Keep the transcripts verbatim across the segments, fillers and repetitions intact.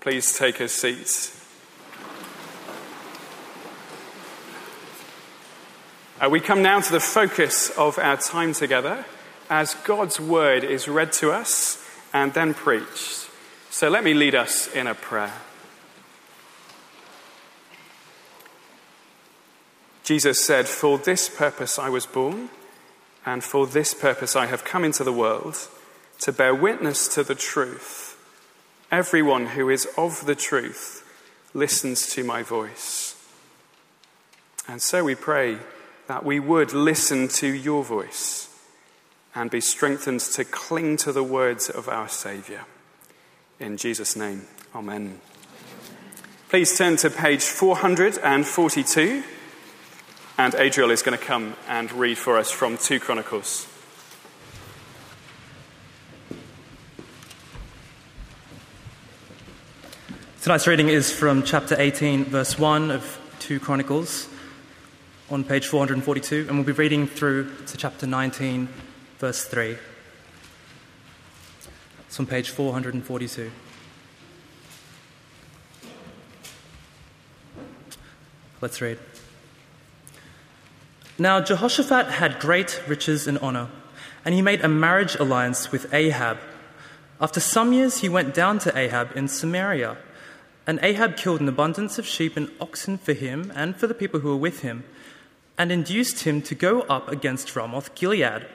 Please take a seat. Uh, we come now to the focus of our time together as God's word is read to us and then preached. So let me lead us in a prayer. Jesus said, "For this purpose I was born, and for this purpose I have come into the world, to bear witness to the truth. Everyone who is of the truth listens to my voice." And so we pray that we would listen to your voice and be strengthened to cling to the words of our Saviour. In Jesus' name, amen. Please turn to page four hundred forty-two, and Adriel is going to come and read for us from Second Chronicles. Tonight's reading is from chapter eighteen, verse one of Second Chronicles, on page four hundred forty-two, and we'll be reading through to chapter nineteen, verse three. It's on page four hundred forty-two. Let's read. Now Jehoshaphat had great riches and honor, and he made a marriage alliance with Ahab. After some years he went down to Ahab in Samaria, and Ahab killed an abundance of sheep and oxen for him and for the people who were with him, and induced him to go up against Ramoth-Gilead.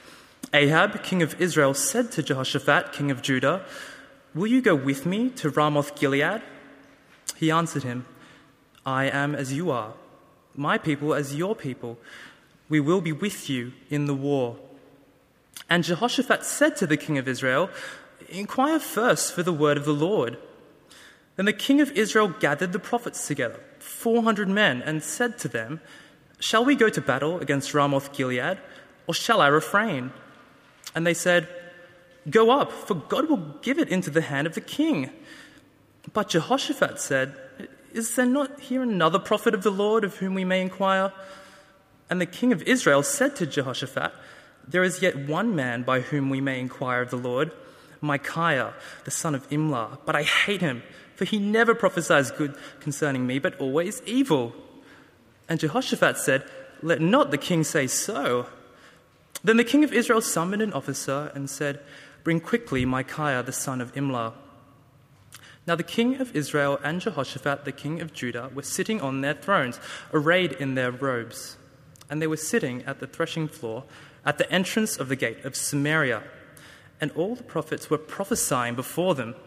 Ahab, king of Israel, said to Jehoshaphat, king of Judah, "Will you go with me to Ramoth-Gilead?" He answered him, "I am as you are, my people as your people. We will be with you in the war." And Jehoshaphat said to the king of Israel, "Inquire first for the word of the Lord." Then the king of Israel gathered the prophets together, four hundred men, and said to them, "Shall we go to battle against Ramoth-Gilead, or shall I refrain?" And they said, "Go up, for God will give it into the hand of the king." But Jehoshaphat said, "Is there not here another prophet of the Lord of whom we may inquire?" And the king of Israel said to Jehoshaphat, "There is yet one man by whom we may inquire of the Lord, Micaiah, the son of Imlah. But I hate him, for he never prophesies good concerning me, but always evil." And Jehoshaphat said, "Let not the king say so." Then the king of Israel summoned an officer and said, "Bring quickly Micaiah, the son of Imlah." Now the king of Israel and Jehoshaphat, the king of Judah, were sitting on their thrones, arrayed in their robes. And they were sitting at the threshing floor at the entrance of the gate of Samaria. And all the prophets were prophesying before them.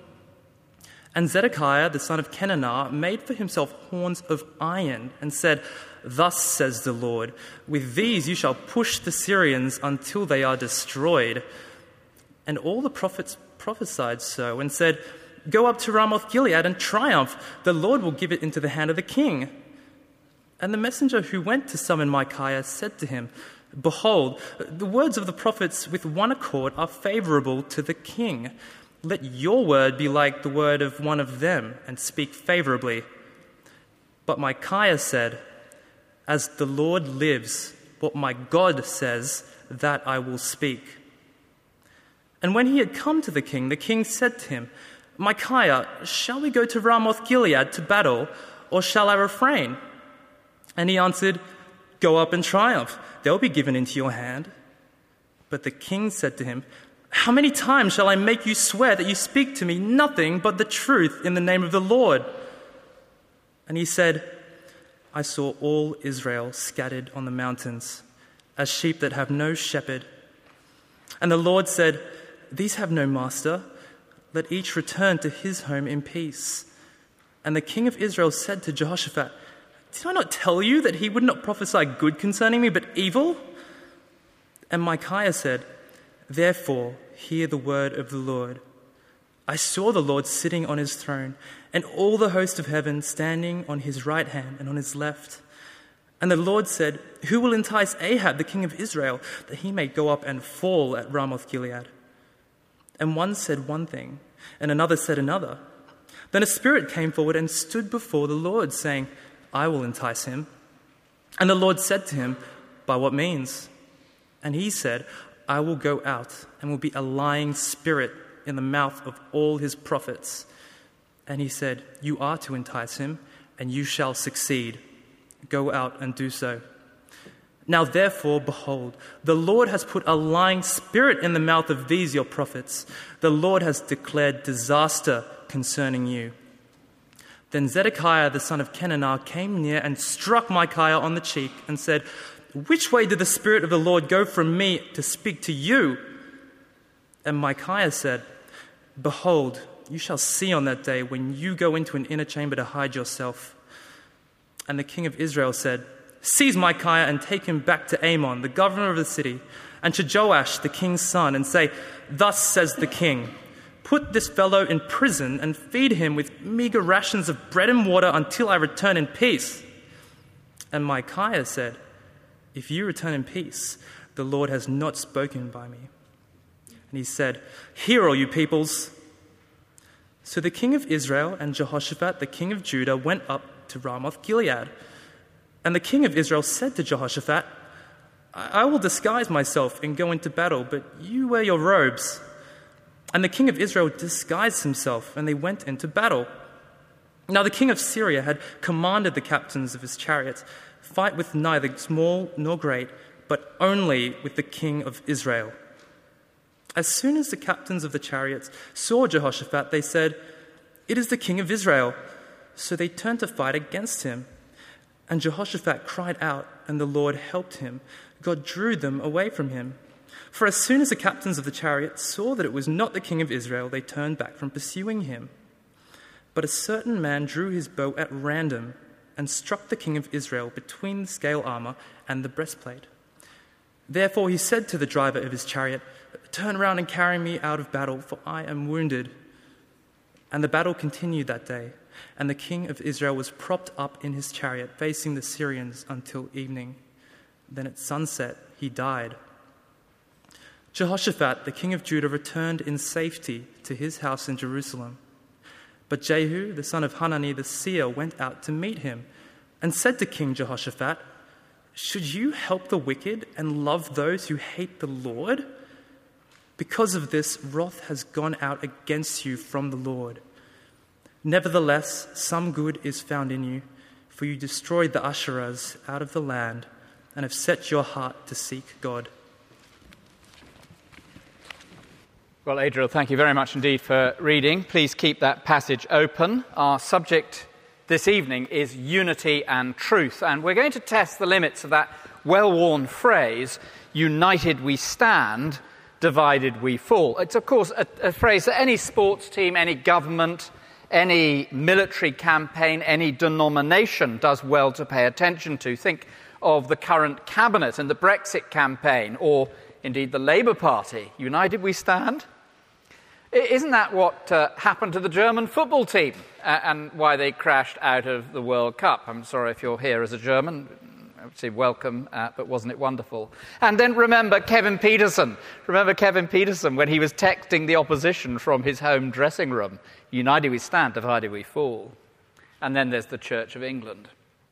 And Zedekiah, the son of Kenanah, made for himself horns of iron and said, "Thus says the Lord, with these you shall push the Syrians until they are destroyed." And all the prophets prophesied so and said, "Go up to Ramoth-Gilead and triumph. The Lord will give it into the hand of the king." And the messenger who went to summon Micaiah said to him, "Behold, the words of the prophets with one accord are favorable to the king. Let your word be like the word of one of them, and speak favorably." But Micaiah said, "As the Lord lives, what my God says, that I will speak." And when he had come to the king, the king said to him, "Micaiah, shall we go to Ramoth-Gilead to battle, or shall I refrain?" And he answered, "Go up and triumph. They'll be given into your hand." But the king said to him, "How many times shall I make you swear that you speak to me nothing but the truth in the name of the Lord?" And he said, "I saw all Israel scattered on the mountains, as sheep that have no shepherd. And the Lord said, 'These have no master. Let each return to his home in peace.' And the king of Israel said to Jehoshaphat, 'Did I not tell you that he would not prophesy good concerning me, but evil?' And Micaiah said, 'Therefore hear the word of the Lord. I saw the Lord sitting on his throne, and all the host of heaven standing on his right hand and on his left. And the Lord said, Who will entice Ahab, the king of Israel, that he may go up and fall at Ramoth-Gilead?' And one said one thing, and another said another. Then a spirit came forward and stood before the Lord, saying, 'I will entice him.' And the Lord said to him, 'By what means?' And he said, 'I will go out and will be a lying spirit in the mouth of all his prophets.' And he said, "You are to entice him, and you shall succeed. Go out and do so. Now therefore, behold, the Lord has put a lying spirit in the mouth of these your prophets. The Lord has declared disaster concerning you." Then Zedekiah the son of Kenanah came near and struck Micaiah on the cheek and said, "Which way did the Spirit of the Lord go from me to speak to you?" And Micaiah said, "Behold, you shall see on that day when you go into an inner chamber to hide yourself." And the king of Israel said, "Seize Micaiah and take him back to Amon, the governor of the city, and to Joash, the king's son, and say, 'Thus says the king, put this fellow in prison and feed him with meager rations of bread and water until I return in peace.'" And Micaiah said, "If you return in peace, the Lord has not spoken by me." And he said, "Hear, all you peoples." So the king of Israel and Jehoshaphat, the king of Judah, went up to Ramoth Gilead. And the king of Israel said to Jehoshaphat, I will disguise myself and go into battle, but you wear your robes." And the king of Israel disguised himself, and they went into battle. Now the king of Syria had commanded the captains of his chariots, "Fight with neither small nor great, but only with the king of Israel." As soon as the captains of the chariots saw Jehoshaphat, they said, "It is the king of Israel." So they turned to fight against him. And Jehoshaphat cried out, and the Lord helped him. God drew them away from him. For as soon as the captains of the chariots saw that it was not the king of Israel, they turned back from pursuing him. But a certain man drew his bow at random and struck the king of Israel between the scale armor and the breastplate. Therefore he said to the driver of his chariot, "Turn around and carry me out of battle, for I am wounded." And the battle continued that day, and the king of Israel was propped up in his chariot, facing the Syrians until evening. Then at sunset he died. Jehoshaphat, the king of Judah, returned in safety to his house in Jerusalem. But Jehu, the son of Hanani the seer, went out to meet him and said to King Jehoshaphat, "Should you help the wicked and love those who hate the Lord? Because of this, wrath has gone out against you from the Lord. Nevertheless, some good is found in you, for you destroyed the Asherahs out of the land and have set your heart to seek God." Well, Adriel, thank you very much indeed for reading. Please keep that passage open. Our subject this evening is unity and truth, and we're going to test the limits of that well-worn phrase, "United we stand, divided we fall." It's, of course, a, a phrase that any sports team, any government, any military campaign, any denomination does well to pay attention to. Think of the current cabinet and the Brexit campaign, or indeed the Labour Party. United we stand? Isn't that what uh, happened to the German football team uh, and why they crashed out of the World Cup? I'm sorry if you're here as a German. I would say welcome, uh, but wasn't it wonderful? And then remember Kevin Peterson. Remember Kevin Peterson when he was texting the opposition from his home dressing room. United we stand, divided we fall. And then there's the Church of England.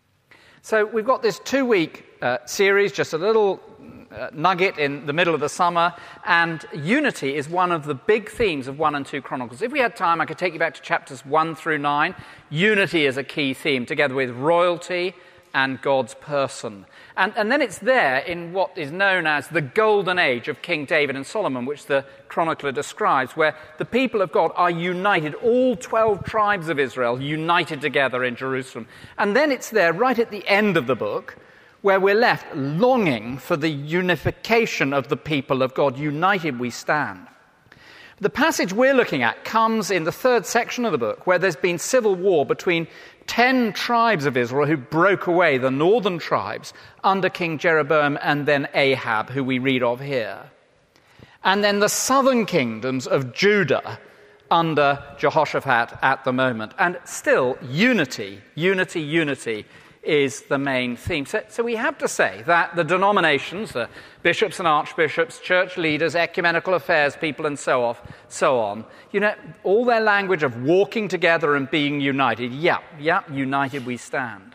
So we've got this two-week uh, series, just a little uh, nugget in the middle of the summer, and unity is one of the big themes of one and two Chronicles. If we had time, I could take you back to chapters one through nine. Unity is a key theme, together with royalty and God's person. And, and then it's there in what is known as the golden age of King David and Solomon, which the chronicler describes, where the people of God are united, all twelve tribes of Israel united together in Jerusalem. And then it's there right at the end of the book, where we're left longing for the unification of the people of God. United we stand. The passage we're looking at comes in the third section of the book, where there's been civil war between ten tribes of Israel who broke away, the northern tribes, under King Jeroboam and then Ahab, who we read of here. And then the southern kingdoms of Judah under Jehoshaphat at the moment. And still, unity, unity, unity is the main theme. So, so we have to say that the denominations, the bishops and archbishops, church leaders, ecumenical affairs people, and so off, so on, you know, all their language of walking together and being united, yeah, yeah, united we stand.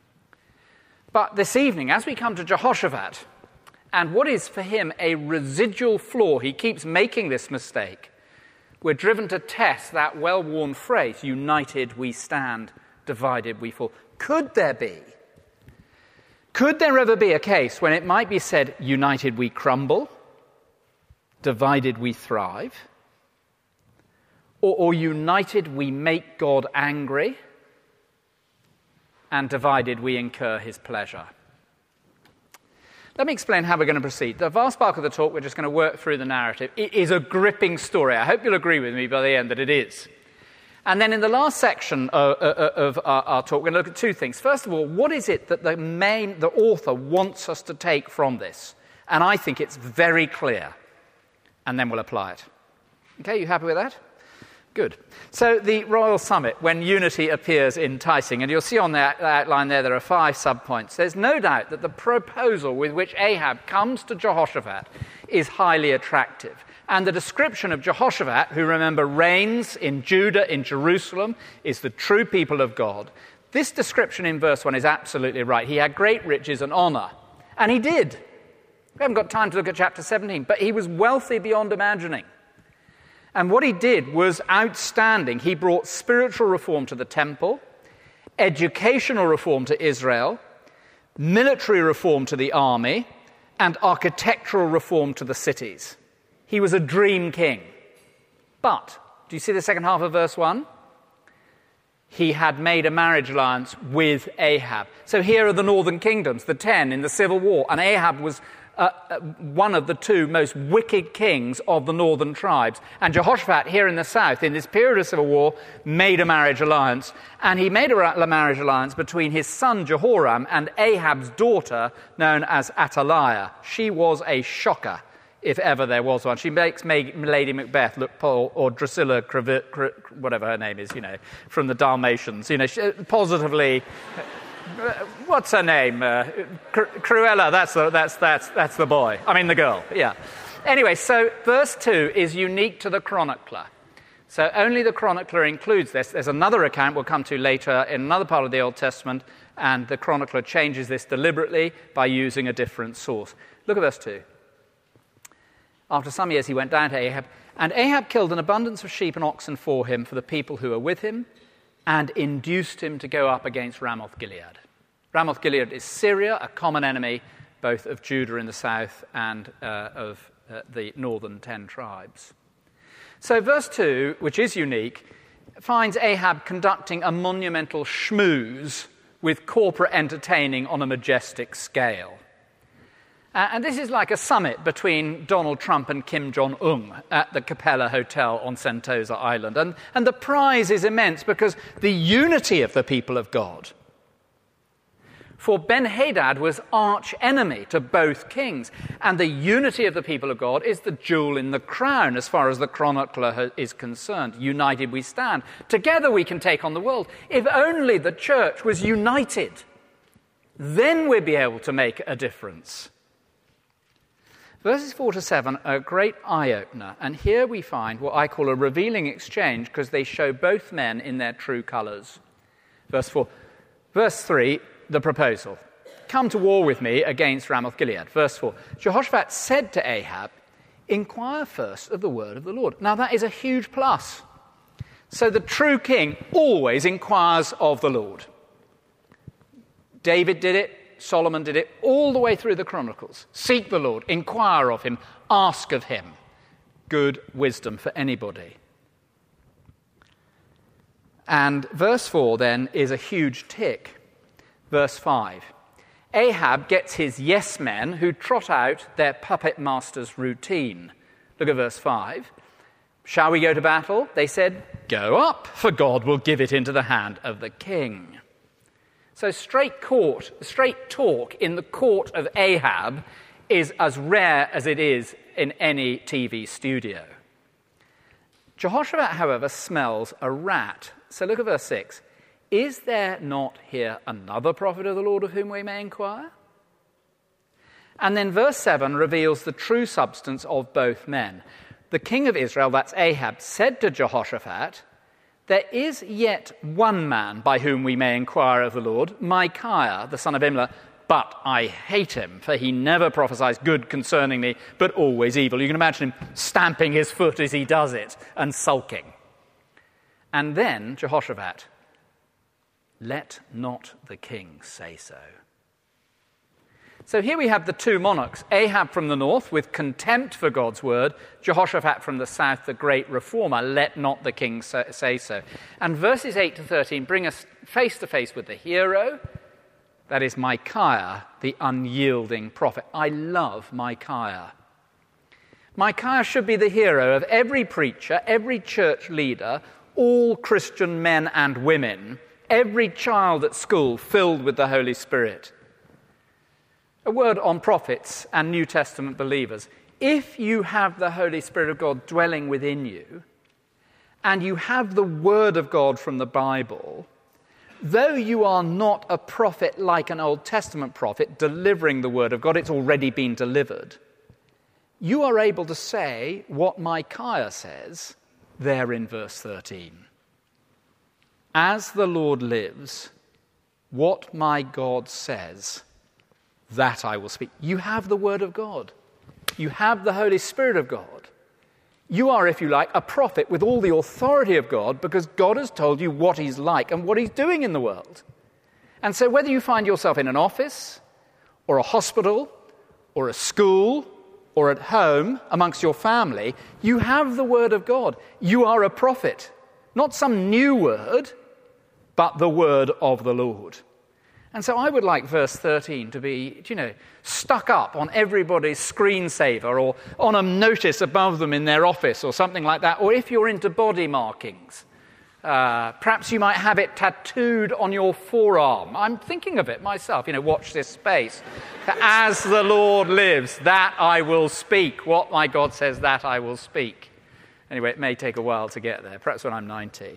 But this evening, as we come to Jehoshaphat, and what is for him a residual flaw, he keeps making this mistake, we're driven to test that well-worn phrase, united we stand, divided we fall. Could there be? Could there ever be a case when it might be said, united we crumble, divided we thrive, or, or united we make God angry, and divided we incur his pleasure? Let me explain how we're going to proceed. The vast bulk of the talk, we're just going to work through the narrative. It is a gripping story. I hope you'll agree with me by the end that it is. And then in the last section of, of our, our talk, we're going to look at two things. First of all, what is it that the main, the author wants us to take from this? And I think it's very clear. And then we'll apply it. Okay, you happy with that? Good. So the Royal Summit, when unity appears enticing, and you'll see on the outline there, there are five subpoints. There's no doubt that the proposal with which Ahab comes to Jehoshaphat is highly attractive. And the description of Jehoshaphat, who, remember, reigns in Judah, in Jerusalem, is the true people of God. This description in verse one is absolutely right. He had great riches and honor. And he did. We haven't got time to look at chapter seventeen, but he was wealthy beyond imagining. And what he did was outstanding. He brought spiritual reform to the temple, educational reform to Israel, military reform to the army, and architectural reform to the cities. He was a dream king. But, do you see the second half of verse one? He had made a marriage alliance with Ahab. So here are the northern kingdoms, the ten in the civil war, and Ahab was Uh, one of the two most wicked kings of the northern tribes. And Jehoshaphat, here in the south, in this period of civil war, made a marriage alliance. And he made a marriage alliance between his son Jehoram and Ahab's daughter, known as Athaliah. She was a shocker, if ever there was one. She makes Lady Macbeth look, or Drusilla, whatever her name is, you know, from the Dalmatians, you know, positively... What's her name? Uh, Cru- Cruella, that's the, that's, that's, that's the boy. I mean, the girl, yeah. Anyway, so verse two is unique to the chronicler. So only the chronicler includes this. There's another account we'll come to later in another part of the Old Testament, and the chronicler changes this deliberately by using a different source. Look at verse two. After some years he went down to Ahab, and Ahab killed an abundance of sheep and oxen for him, for the people who were with him, and induced him to go up against Ramoth-Gilead. Ramoth-Gilead is Syria, a common enemy both of Judah in the south and uh, of uh, the northern ten tribes. So verse two, which is unique, finds Ahab conducting a monumental schmooze with corporate entertaining on a majestic scale. Uh, and this is like a summit between Donald Trump and Kim Jong-un at the Capella Hotel on Sentosa Island. And, and the prize is immense because the unity of the people of God. For Ben-Hadad was arch enemy to both kings. And the unity of the people of God is the jewel in the crown as far as the chronicler is concerned. United we stand. Together we can take on the world. If only the church was united, then we'd be able to make a difference. Verses four to seven are a great eye-opener, and here we find what I call a revealing exchange because they show both men in their true colours. Verse four. Verse three, the proposal. Come to war with me against Ramoth-Gilead. Verse four. Jehoshaphat said to Ahab, inquire first of the word of the Lord. Now that is a huge plus. So the true king always inquires of the Lord. David did it. Solomon did it all the way through the Chronicles. Seek the Lord, inquire of him, ask of him. Good wisdom for anybody. And verse four then is a huge tick. Verse five. Ahab gets his yes men who trot out their puppet master's routine. Look at verse five. Shall we go to battle? They said, go up, for God will give it into the hand of the king. So straight court, straight talk in the court of Ahab is as rare as it is in any T V studio. Jehoshaphat, however, smells a rat. So look at verse six. Is there not here another prophet of the Lord of whom we may inquire? And then verse seven reveals the true substance of both men. The king of Israel, that's Ahab, said to Jehoshaphat, there is yet one man by whom we may inquire of the Lord, Micaiah, the son of Imlah, but I hate him, for he never prophesies good concerning me, but always evil. You can imagine him stamping his foot as he does it and sulking. And then Jehoshaphat, let not the king say so. So here we have the two monarchs, Ahab from the north with contempt for God's word, Jehoshaphat from the south, the great reformer, let not the king say so. And verses eight to thirteen bring us face to face with the hero, that is Micaiah, the unyielding prophet. I love Micaiah. Micaiah should be the hero of every preacher, every church leader, all Christian men and women, every child at school filled with the Holy Spirit. A word on prophets and New Testament believers. If you have the Holy Spirit of God dwelling within you, and you have the Word of God from the Bible, though you are not a prophet like an Old Testament prophet delivering the Word of God, it's already been delivered, you are able to say what Micaiah says there in verse thirteen. As the Lord lives, what my God says, that I will speak. You have the Word of God. You have the Holy Spirit of God. You are, if you like, a prophet with all the authority of God because God has told you what he's like and what he's doing in the world. And so whether you find yourself in an office or a hospital or a school or at home amongst your family, you have the Word of God. You are a prophet. Not some new word, but the word of the Lord. And so I would like verse thirteen to be, you know, stuck up on everybody's screensaver or on a notice above them in their office or something like that. Or if you're into body markings, uh, perhaps you might have it tattooed on your forearm. I'm thinking of it myself, you know, watch this space. As the Lord lives, that I will speak. What my God says, that I will speak. Anyway, it may take a while to get there, perhaps when I'm ninety.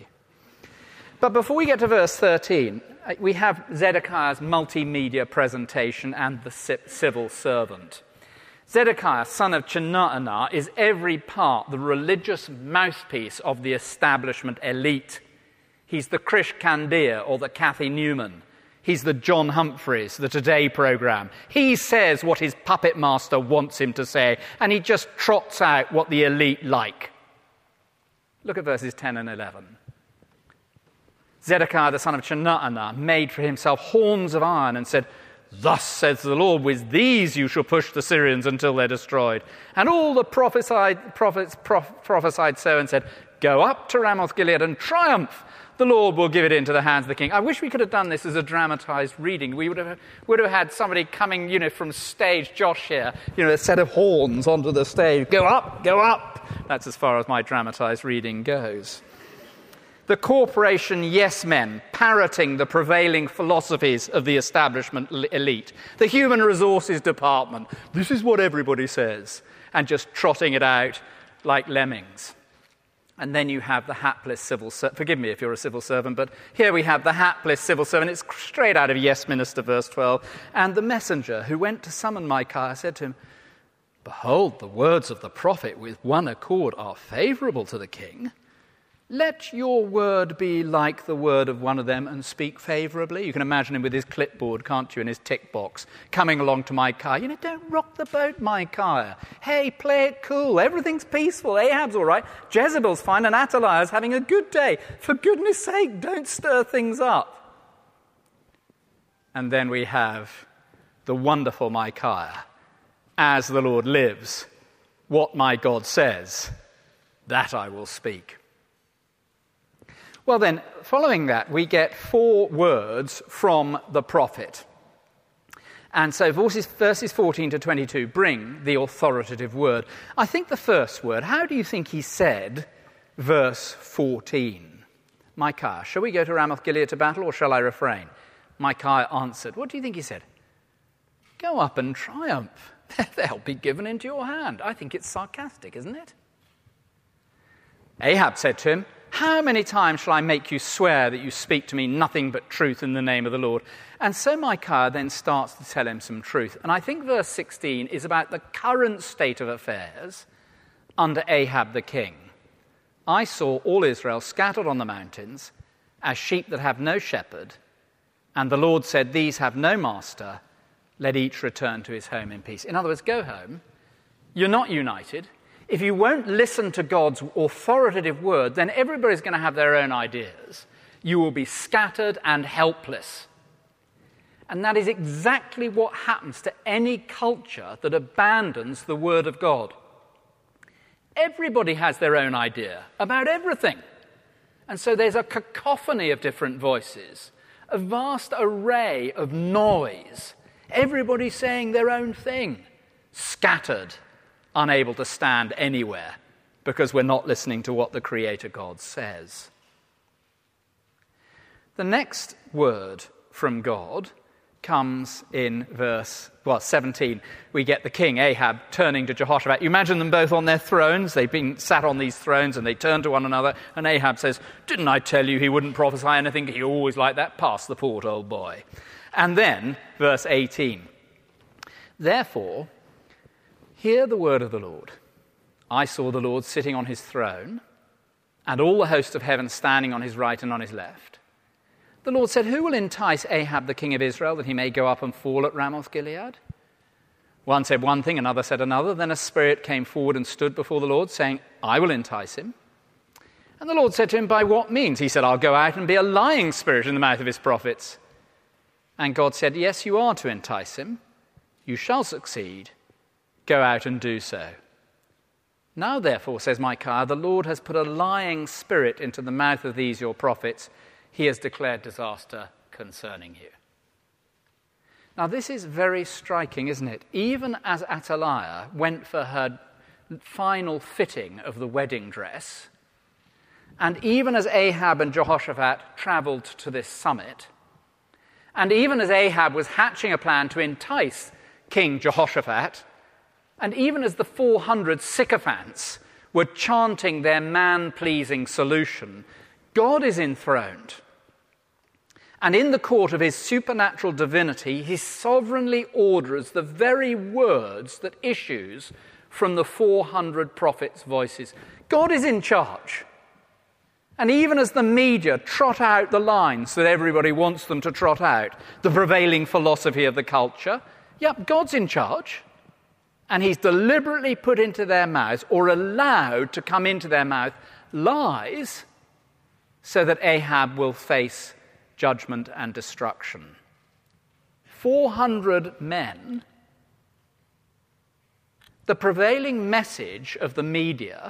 But before we get to verse thirteen, we have Zedekiah's multimedia presentation and the civil servant. Zedekiah, son of Chenaanah, is every part the religious mouthpiece of the establishment elite. He's the Krish Kandiah or the Kathy Newman. He's the John Humphreys, the Today programme. He says what his puppet master wants him to say, and he just trots out what the elite like. Look at verses ten and eleven. Zedekiah, the son of Chenaanah, made for himself horns of iron and said, "Thus says the Lord, with these you shall push the Syrians until they're destroyed." And all the prophesied, prophets prof, prophesied so and said, "Go up to Ramoth-Gilead and triumph. The Lord will give it into the hands of the king." I wish we could have done this as a dramatized reading. We would have would have had somebody coming, you know, from stage, Josh here, you know, a set of horns onto the stage. Go up, go up. That's as far as my dramatized reading goes. The corporation yes men parroting the prevailing philosophies of the establishment elite. The human resources department. This is what everybody says. And just trotting it out like lemmings. And then you have the hapless civil servant. Forgive me if you're a civil servant, but here we have the hapless civil servant. It's straight out of Yes Minister, verse twelve. And the messenger who went to summon Micaiah said to him, "Behold, the words of the prophet with one accord are favourable to the king. Let your word be like the word of one of them and speak favourably." You can imagine him with his clipboard, can't you, in his tick box, coming along to Micaiah. You know, don't rock the boat, Micaiah. Hey, play it cool. Everything's peaceful. Ahab's all right. Jezebel's fine and Athaliah's having a good day. For goodness sake, don't stir things up. And then we have the wonderful Micaiah. As the Lord lives, what my God says, that I will speak. Well then, following that, we get four words from the prophet. And so verses, verses fourteen to twenty-two bring the authoritative word. I think the first word, how do you think he said verse fourteen? Micaiah, shall we go to Ramoth-Gilead to battle or shall I refrain? Micaiah answered, what do you think he said? Go up and triumph. They'll be given into your hand. I think it's sarcastic, isn't it? Ahab said to him, how many times shall I make you swear that you speak to me nothing but truth in the name of the Lord? And so Micaiah then starts to tell him some truth. And I think verse sixteen is about the current state of affairs under Ahab the king. I saw all Israel scattered on the mountains as sheep that have no shepherd. And the Lord said, these have no master, Let each return to his home in peace. In other words, go home. You're not united. If you won't listen to God's authoritative word, then everybody's going to have their own ideas. You will be scattered and helpless. And that is exactly what happens to any culture that abandons the word of God. Everybody has their own idea about everything. And so there's a cacophony of different voices, a vast array of noise. Everybody saying their own thing, scattered, unable to stand anywhere because we're not listening to what the Creator God says. The next word from God comes in verse, well, seventeen. We get the king, Ahab, turning to Jehoshaphat. You imagine them both on their thrones. They've been sat on these thrones and they turn to one another. And Ahab says, "Didn't I tell you he wouldn't prophesy anything? He always like that. Pass the port, old boy." And then, verse eighteen. "Therefore, hear the word of the Lord. I saw the Lord sitting on his throne, and all the host of heaven standing on his right and on his left. The Lord said, 'Who will entice Ahab the king of Israel, that he may go up and fall at Ramoth-Gilead?' One said one thing, another said another. Then a spirit came forward and stood before the Lord, saying, 'I will entice him.' And the Lord said to him, 'By what means?' He said, 'I'll go out and be a lying spirit in the mouth of his prophets.' And God said, 'Yes, you are to entice him. You shall succeed. Go out and do so.' Now, therefore, says Micaiah, the Lord has put a lying spirit into the mouth of these your prophets. He has declared disaster concerning you." Now, this is very striking, isn't it? Even as Athaliah went for her final fitting of the wedding dress, and even as Ahab and Jehoshaphat travelled to this summit, and even as Ahab was hatching a plan to entice King Jehoshaphat, and even as the four hundred sycophants were chanting their man-pleasing solution, God is enthroned. And in the court of his supernatural divinity, he sovereignly orders the very words that issues from the four hundred prophets' voices. God is in charge. And even as the media trot out the lines that everybody wants them to trot out, the prevailing philosophy of the culture, yep, God's in charge. And he's deliberately put into their mouths, or allowed to come into their mouth, lies so that Ahab will face judgment and destruction. four hundred men. The prevailing message of the media,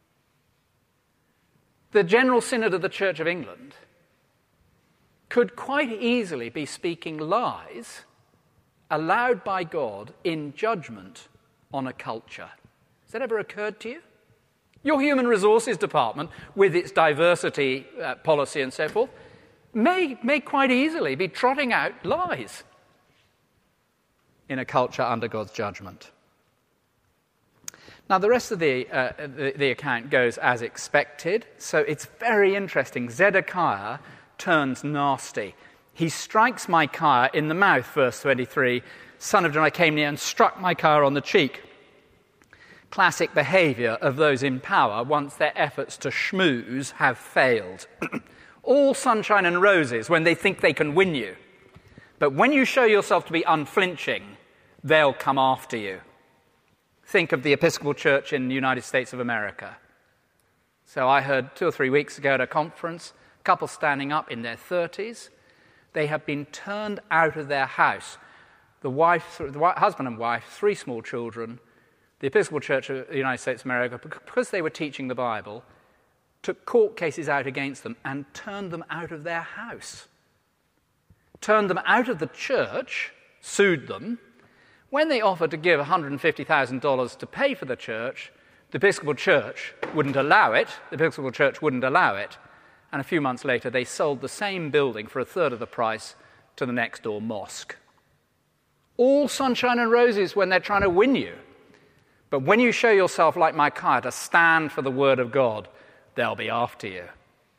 the General Synod of the Church of England, could quite easily be speaking lies allowed by God in judgment on a culture. Has that ever occurred to you? Your Human Resources Department, with its diversity uh, policy and so forth, may, may quite easily be trotting out lies in a culture under God's judgment. Now, the rest of the, uh, the, the account goes as expected, so it's very interesting. Zedekiah turns nasty. He strikes Micaiah in the mouth, verse twenty-three. "Son of John, I came near and struck Micaiah on the cheek." Classic behaviour of those in power once their efforts to schmooze have failed. All sunshine and roses when they think they can win you. But when you show yourself to be unflinching, they'll come after you. Think of the Episcopal Church in the United States of America. So I heard two or three weeks ago at a conference, a couple standing up in their thirties. They have been turned out of their house. The wife, the husband and wife, three small children. The Episcopal Church of the United States of America, because they were teaching the Bible, took court cases out against them and turned them out of their house. Turned them out of the church, sued them. When they offered to give one hundred fifty thousand dollars to pay for the church, the Episcopal Church wouldn't allow it. The Episcopal Church wouldn't allow it. And a few months later, they sold the same building for a third of the price to the next door mosque. All sunshine and roses when they're trying to win you. But when you show yourself like Micaiah to stand for the word of God, they'll be after you.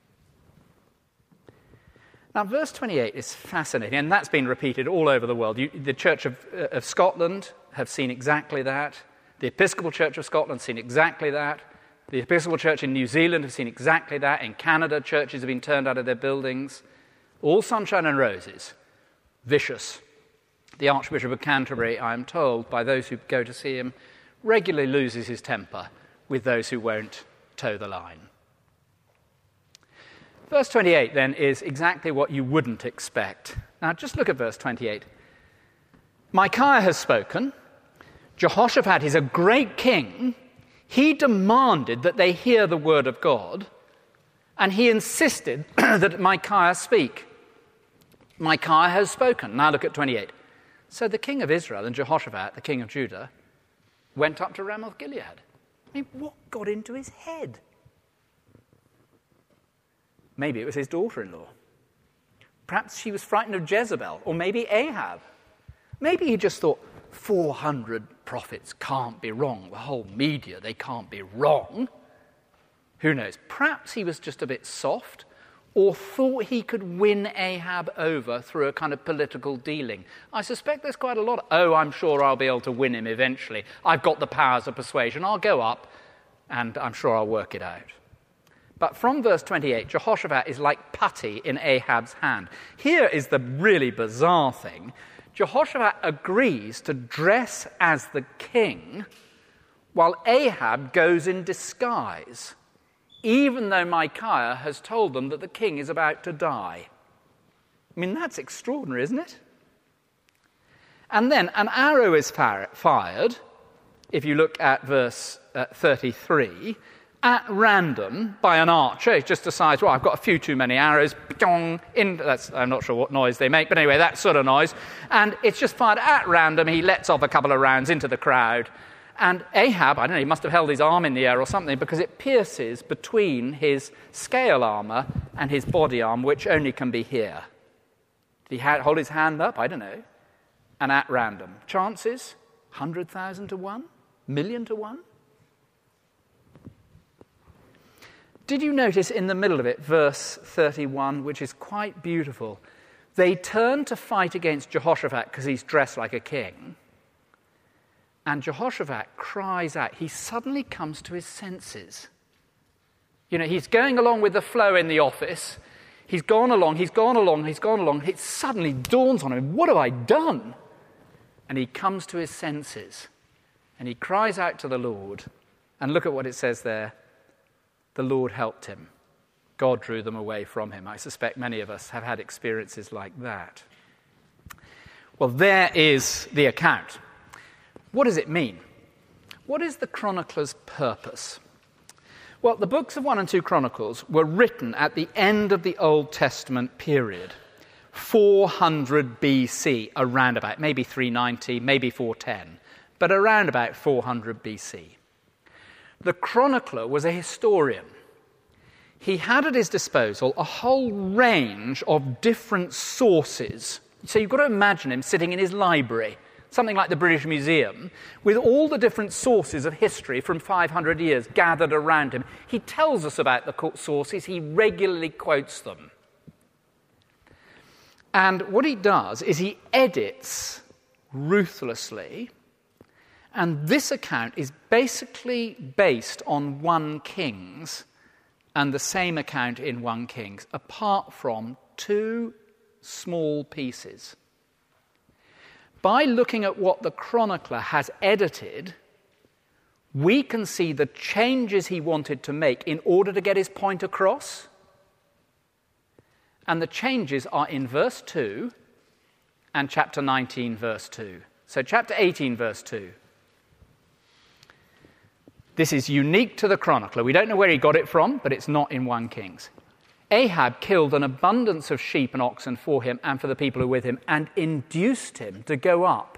Now, verse twenty-eight is fascinating, and that's been repeated all over the world. You, the Church of, uh, of Scotland have seen exactly that. The Episcopal Church of Scotland has seen exactly that. The Episcopal Church in New Zealand have seen exactly that. In Canada, churches have been turned out of their buildings. All sunshine and roses. Vicious. The Archbishop of Canterbury, I am told, by those who go to see him, regularly loses his temper with those who won't toe the line. Verse twenty-eight, then, is exactly what you wouldn't expect. Now, just look at verse twenty-eight. Micaiah has spoken. Jehoshaphat is a great king. He demanded that they hear the word of God, and he insisted that Micaiah speak. Micaiah has spoken. Now look at twenty-eight. So the king of Israel and Jehoshaphat, the king of Judah, went up to Ramoth Gilead. I mean, what got into his head? Maybe it was his daughter-in-law. Perhaps she was frightened of Jezebel, or maybe Ahab. Maybe he just thought, four hundred prophets can't be wrong. The whole media, they can't be wrong. Who knows? Perhaps he was just a bit soft, or thought he could win Ahab over through a kind of political dealing. I suspect there's quite a lot of, oh, I'm sure I'll be able to win him eventually. I've got the powers of persuasion. I'll go up, and I'm sure I'll work it out. But from verse twenty-eight, Jehoshaphat is like putty in Ahab's hand. Here is the really bizarre thing. Jehoshaphat agrees to dress as the king while Ahab goes in disguise, even though Micaiah has told them that the king is about to die. I mean, that's extraordinary, isn't it? And then an arrow is fired, if you look at verse uh, thirty-three, at random by an archer. He just decides, well, I've got a few too many arrows. In, that's, I'm not sure what noise they make, but anyway, that sort of noise. And it's just fired at random. He lets off a couple of rounds into the crowd. And Ahab, I don't know, he must have held his arm in the air or something, because it pierces between his scale armour and his body arm, which only can be here. Did he hold his hand up? I don't know. And at random. Chances? one hundred thousand to one? Million to one? Did you notice in the middle of it, verse thirty-one, which is quite beautiful? They turn to fight against Jehoshaphat because he's dressed like a king. And Jehoshaphat cries out. He suddenly comes to his senses. You know, he's going along with the flow in the office. He's gone along, he's gone along, he's gone along. It suddenly dawns on him, what have I done? And he comes to his senses. And he cries out to the Lord. And look at what it says there. The Lord helped him. God drew them away from him. I suspect many of us have had experiences like that. Well, there is the account. What does it mean? What is the chronicler's purpose? Well, the books of one and two Chronicles were written at the end of the Old Testament period, four hundred B C, around about, maybe three ninety, maybe four ten, but around about four hundred B C. The chronicler was a historian. He had at his disposal a whole range of different sources. So you've got to imagine him sitting in his library, something like the British Museum, with all the different sources of history from five hundred years gathered around him. He tells us about the sources. He regularly quotes them. And what he does is he edits ruthlessly. And this account is basically based on First Kings and the same account in First Kings, apart from two small pieces. By looking at what the chronicler has edited, we can see the changes he wanted to make in order to get his point across. And the changes are in verse two and chapter nineteen, verse two. So chapter eighteen, verse two. This is unique to the chronicler. We don't know where he got it from, but it's not in First Kings. Ahab killed an abundance of sheep and oxen for him and for the people who were with him, and induced him to go up.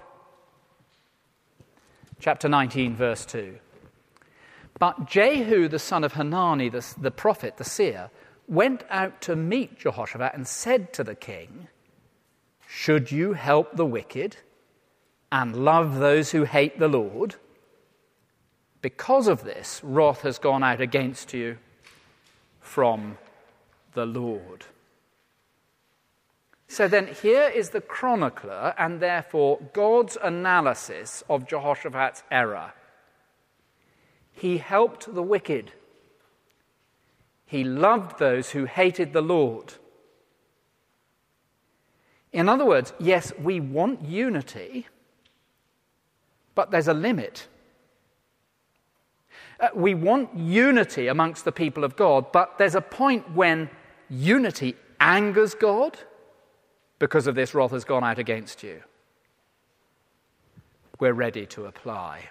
Chapter nineteen, verse two. But Jehu, the son of Hanani, the, the prophet, the seer, went out to meet Jehoshaphat and said to the king, "Should you help the wicked and love those who hate the Lord? Because of this, wrath has gone out against you from the Lord." So then here is the chronicler, and therefore God's analysis of Jehoshaphat's error. He helped the wicked. He loved those who hated the Lord. In other words, yes, we want unity, but there's a limit. Uh, we want unity amongst the people of God, but there's a point when unity angers God because of this wrath has gone out against you. We're ready to apply.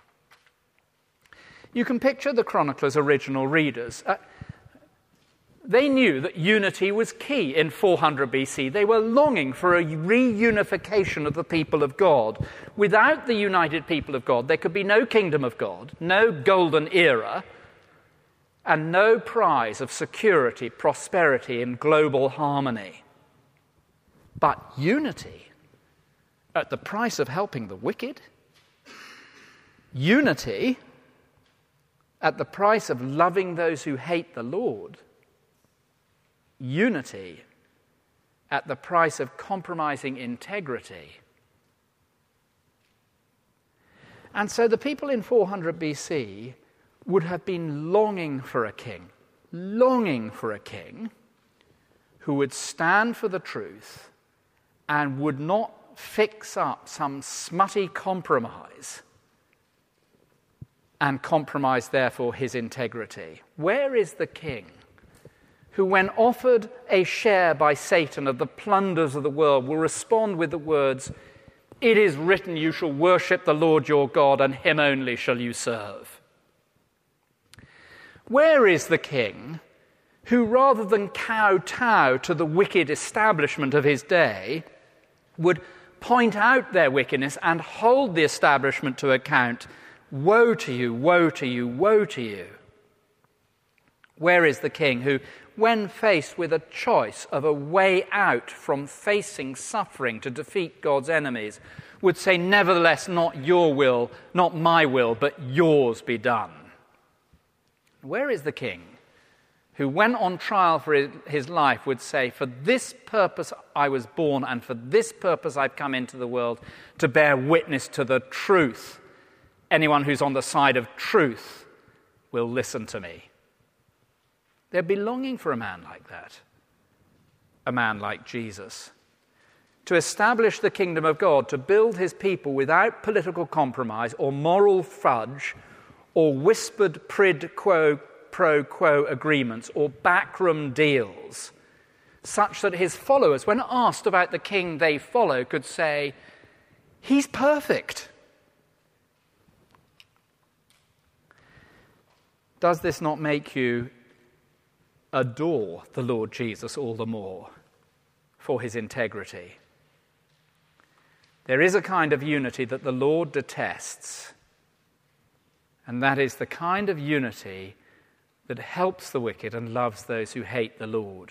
You can picture the chronicler's original readers. Uh, they knew that unity was key in four hundred B C. They were longing for a reunification of the people of God. Without the united people of God, there could be no kingdom of God, no golden era, and no prize of security, prosperity, and global harmony. But unity at the price of helping the wicked, unity at the price of loving those who hate the Lord, unity at the price of compromising integrity. And so the people in four hundred B C would have been longing for a king, longing for a king who would stand for the truth and would not fix up some smutty compromise and compromise, therefore, his integrity. Where is the king who, when offered a share by Satan of the plunders of the world, will respond with the words, "It is written, you shall worship the Lord your God, and him only shall you serve"? Where is the king who, rather than kowtow to the wicked establishment of his day, would point out their wickedness and hold the establishment to account? Woe to you, woe to you, woe to you. Where is the king who, when faced with a choice of a way out from facing suffering to defeat God's enemies, would say, "Nevertheless, not your will, not my will, but yours be done"? Where is the king who, when on trial for his life, would say, "For this purpose I was born, and for this purpose I've come into the world, to bear witness to the truth. Anyone who's on the side of truth will listen to me"? They're belonging for a man like that, a man like Jesus, to establish the kingdom of God, to build his people without political compromise or moral fudge or whispered prid quo pro quo agreements or backroom deals, such that his followers, when asked about the king they follow, could say, "He's perfect." Does this not make you adore the Lord Jesus all the more for his integrity? There is a kind of unity that the Lord detests, and that is the kind of unity that helps the wicked and loves those who hate the Lord.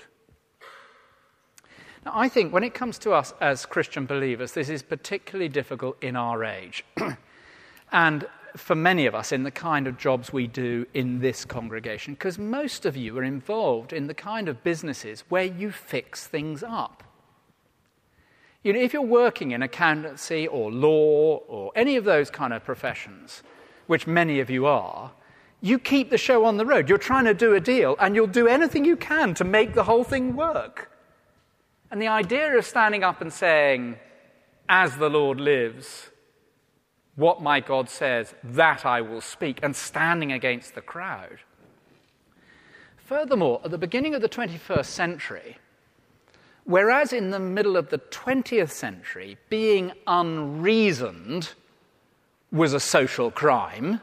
Now, I think when it comes to us as Christian believers, this is particularly difficult in our age. And for many of us in the kind of jobs we do in this congregation, because most of you are involved in the kind of businesses where you fix things up. You know, if you're working in accountancy or law or any of those kind of professions, which many of you are, you keep the show on the road. You're trying to do a deal, and you'll do anything you can to make the whole thing work. And the idea of standing up and saying, "As the Lord lives, what my God says, that I will speak," and standing against the crowd. Furthermore, at the beginning of the twenty-first century, whereas in the middle of the twentieth century, being unreasoned was a social crime,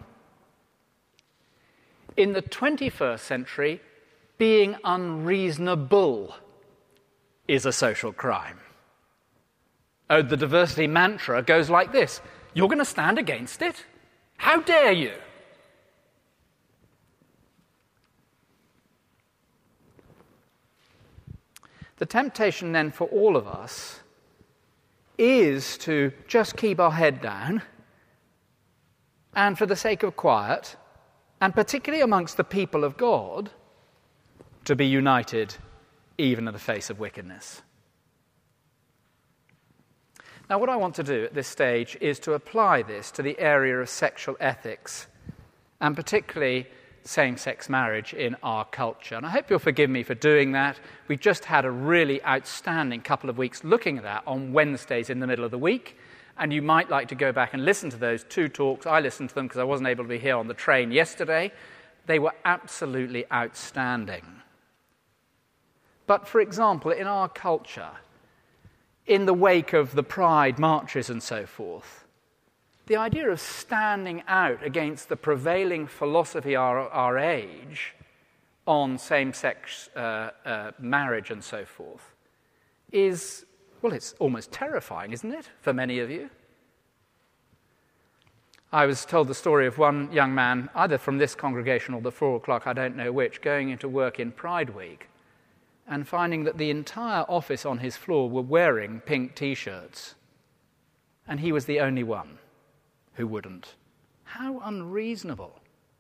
in the twenty-first century, being unreasonable is a social crime. Oh, the diversity mantra goes like this: "You're going to stand against it? How dare you?" The temptation then for all of us is to just keep our head down, and for the sake of quiet, and particularly amongst the people of God, to be united even in the face of wickedness. Now, what I want to do at this stage is to apply this to the area of sexual ethics, and particularly same-sex marriage in our culture. And I hope you'll forgive me for doing that. We've just had a really outstanding couple of weeks looking at that on Wednesdays in the middle of the week. And you might like to go back and listen to those two talks. I listened to them because I wasn't able to be here on the train yesterday. They were absolutely outstanding. But, for example, in our culture, in the wake of the Pride marches and so forth, the idea of standing out against the prevailing philosophy of our, our age on same-sex uh, uh, marriage and so forth is, well, it's almost terrifying, isn't it, for many of you? I was told the story of one young man, either from this congregation or the four o'clock, I don't know which, going into work in Pride Week and finding that the entire office on his floor were wearing pink T-shirts, and he was the only one who wouldn't. How unreasonable.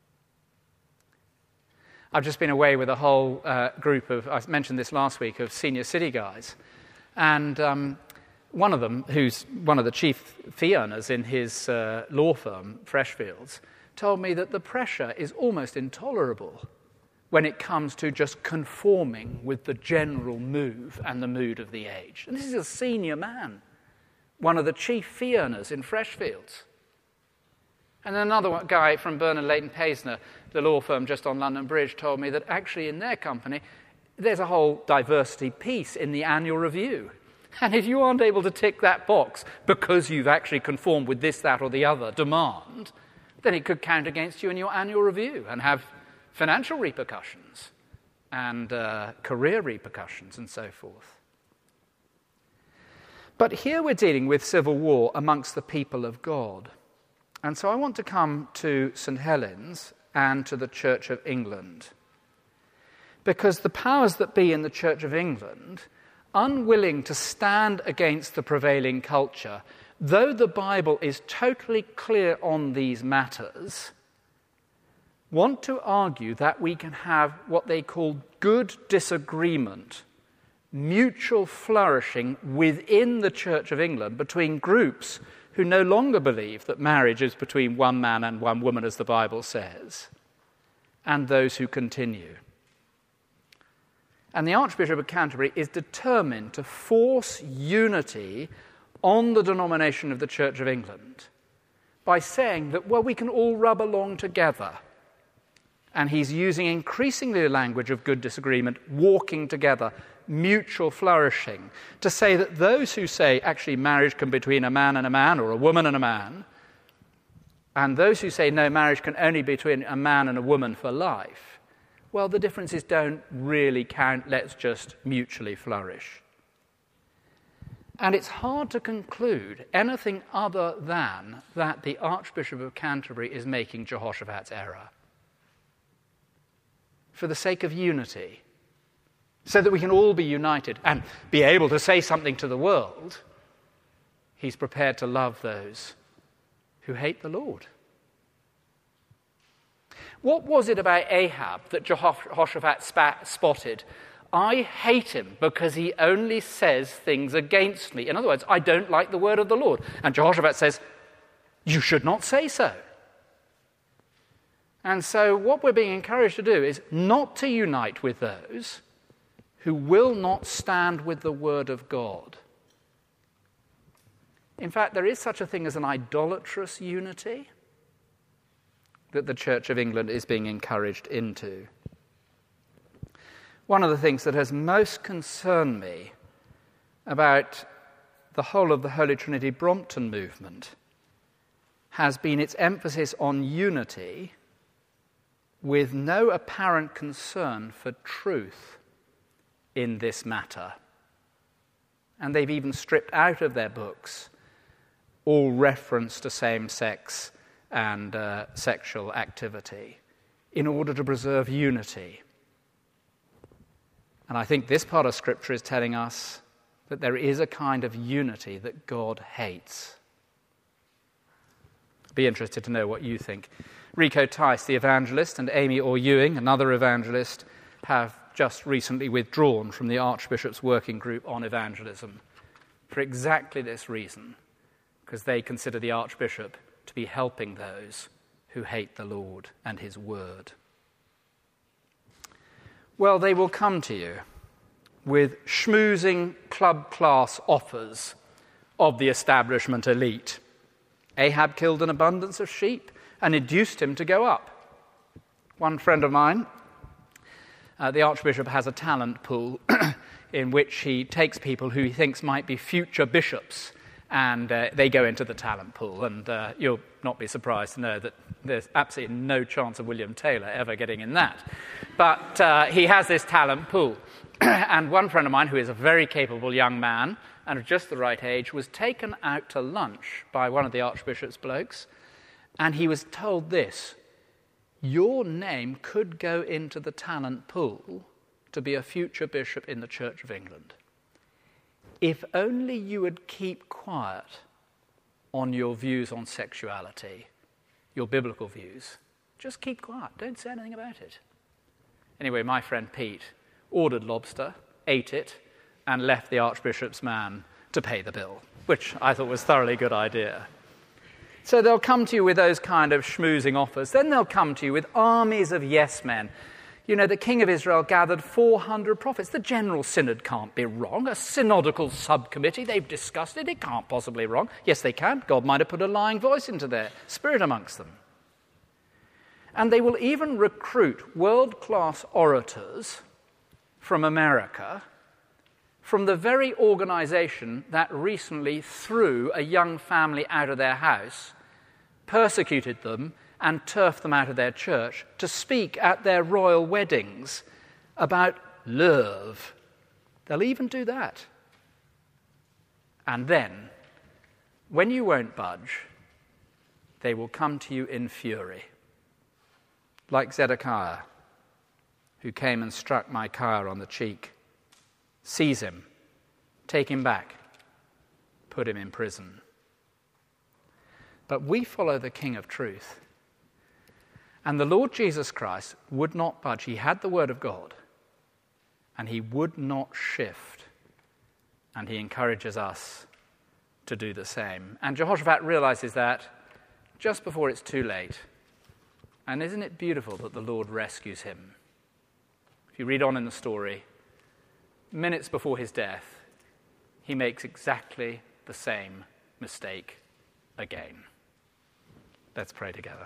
I've just been away with a whole uh, group of, I mentioned this last week, of senior city guys, and um, one of them, who's one of the chief fee earners in his uh, law firm, Freshfields, told me that the pressure is almost intolerable when it comes to just conforming with the general move and the mood of the age. And this is a senior man, one of the chief fee earners in Freshfields. And another guy from Bernard Leighton Paisner, the law firm just on London Bridge, told me that actually in their company, there's a whole diversity piece in the annual review. And if you aren't able to tick that box because you've actually conformed with this, that, or the other demand, then it could count against you in your annual review and have financial repercussions and uh, career repercussions and so forth. But here we're dealing with civil war amongst the people of God. And so I want to come to Saint Helens and to the Church of England. Because the powers that be in the Church of England, unwilling to stand against the prevailing culture, though the Bible is totally clear on these matters, want to argue that we can have what they call good disagreement, mutual flourishing within the Church of England between groups who no longer believe that marriage is between one man and one woman, as the Bible says, and those who continue. And the Archbishop of Canterbury is determined to force unity on the denomination of the Church of England by saying that, well, we can all rub along together. And he's using increasingly the language of good disagreement, walking together, mutual flourishing, to say that those who say actually marriage can be between a man and a man or a woman and a man, and those who say no, marriage can only be between a man and a woman for life, well, the differences don't really count. Let's just mutually flourish. And it's hard to conclude anything other than that the Archbishop of Canterbury is making Jehoshaphat's error for the sake of unity, so that we can all be united and be able to say something to the world. He's prepared to love those who hate the Lord. What was it about Ahab that Jehoshaphat spat, spotted? I hate him because he only says things against me. In other words, I don't like the word of the Lord. And Jehoshaphat says, you should not say so. And so what we're being encouraged to do is not to unite with those who will not stand with the word of God. In fact, there is such a thing as an idolatrous unity that the Church of England is being encouraged into. One of the things that has most concerned me about the whole of the Holy Trinity Brompton movement has been its emphasis on unity with no apparent concern for truth in this matter. And they've even stripped out of their books all reference to same-sex and uh, sexual activity in order to preserve unity. And I think this part of Scripture is telling us that there is a kind of unity that God hates. Be interested to know what you think. Rico Tice, the evangelist, and Amy Orr Ewing, another evangelist, have just recently withdrawn from the Archbishop's working group on evangelism for exactly this reason, because they consider the Archbishop to be helping those who hate the Lord and his word. Well, they will come to you with schmoozing club-class offers of the establishment elite. Ahab killed an abundance of sheep and induced him to go up. One friend of mine, uh, the Archbishop, has a talent pool in which he takes people who he thinks might be future bishops, and uh, they go into the talent pool. And uh, you'll not be surprised to know that there's absolutely no chance of William Taylor ever getting in that. But uh, he has this talent pool. And one friend of mine, who is a very capable young man and of just the right age, was taken out to lunch by one of the Archbishop's blokes, and he was told this: your name could go into the talent pool to be a future bishop in the Church of England. If only you would keep quiet on your views on sexuality, your biblical views. Just keep quiet. Don't say anything about it. Anyway, my friend Pete ordered lobster, ate it, and left the Archbishop's man to pay the bill, which I thought was a thoroughly good idea. So they'll come to you with those kind of schmoozing offers. Then they'll come to you with armies of yes men. You know, the king of Israel gathered four hundred prophets. The General Synod can't be wrong. A synodical subcommittee, they've discussed it. It can't possibly be wrong. Yes, they can. God might have put a lying voice into their spirit amongst them. And they will even recruit world-class orators from America, from the very organization that recently threw a young family out of their house, persecuted them, and turfed them out of their church to speak at their royal weddings about love. They'll even do that. And then, when you won't budge, they will come to you in fury, like Zedekiah, who came and struck Micaiah on the cheek. Seize him, take him back, put him in prison. But we follow the King of Truth. And the Lord Jesus Christ would not budge. He had the Word of God, and he would not shift. And he encourages us to do the same. And Jehoshaphat realizes that just before it's too late. And isn't it beautiful that the Lord rescues him? If you read on in the story, minutes before his death, he makes exactly the same mistake again. Let's pray together.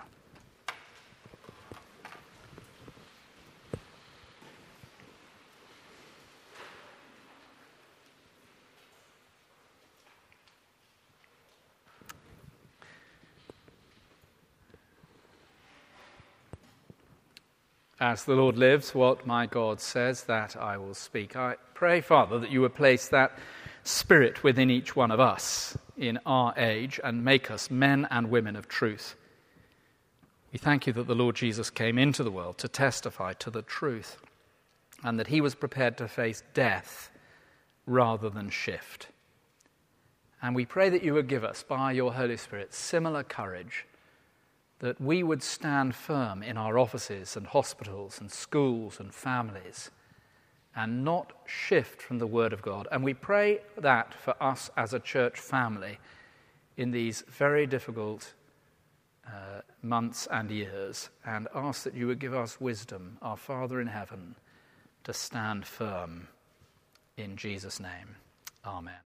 As the Lord lives, what my God says, that I will speak. I pray, Father, that you would place that spirit within each one of us in our age and make us men and women of truth. We thank you that the Lord Jesus came into the world to testify to the truth, and that he was prepared to face death rather than shift. And we pray that you would give us, by your Holy Spirit, similar courage, that we would stand firm in our offices and hospitals and schools and families and not shift from the Word of God. And we pray that for us as a church family in these very difficult uh, months and years, and ask that you would give us wisdom, our Father in heaven, to stand firm in Jesus' name. Amen.